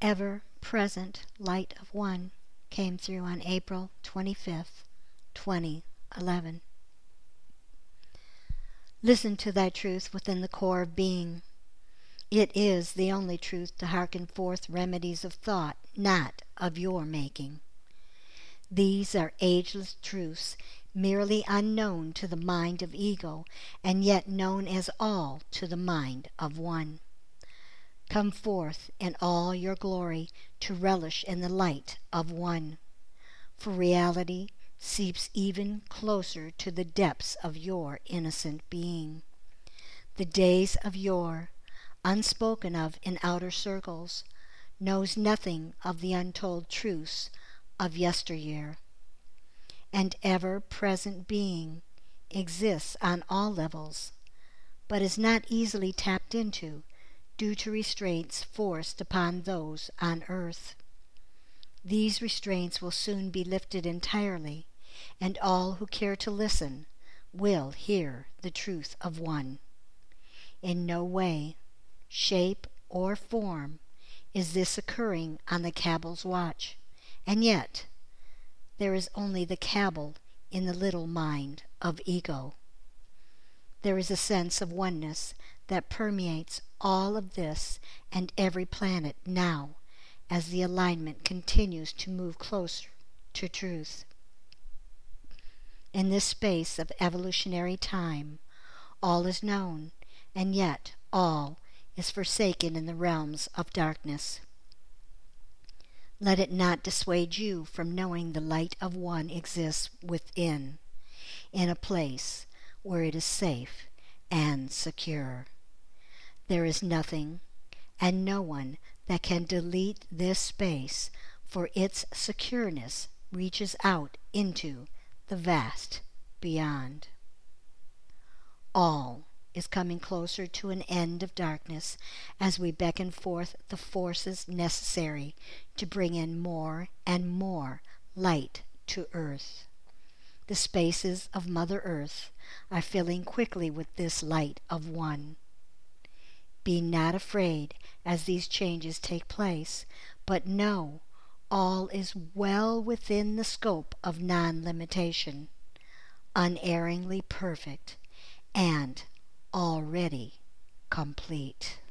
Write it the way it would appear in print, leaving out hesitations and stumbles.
ever-present light of One came through on April 25th, 2011. Listen to thy truth within the core of being. It is the only truth to hearken forth remedies of thought, not of your making. These are ageless truths, merely unknown to the mind of ego, and yet known as all to the mind of One. Come forth in all your glory to relish in the light of One, for reality seeps even closer to the depths of your innocent being. The days of yore, unspoken of in outer circles, knows nothing of the untold truths of yesteryear. And ever-present being exists on all levels, but is not easily tapped into due to restraints forced upon those on earth. These restraints will soon be lifted entirely, and all who care to listen will hear the truth of One. In no way, shape, or form is this occurring on the cabal's watch, and yet there is only the cabal in the little mind of ego. There is a sense of oneness that permeates all of this and every planet now as the alignment continues to move closer to truth. In this space of evolutionary time, all is known, and yet all is forsaken in the realms of darkness. Let it not dissuade you from knowing the light of One exists within, in a place where it is safe and secure. There is nothing and no one that can delete this space, for its secureness reaches out into the vast beyond. All is coming closer to an end of darkness as we beckon forth the forces necessary to bring in more and more light to Earth. The spaces of Mother Earth are filling quickly with this light of One. Be not afraid as these changes take place, but know all is well within the scope of non-limitation, unerringly perfect, and already complete.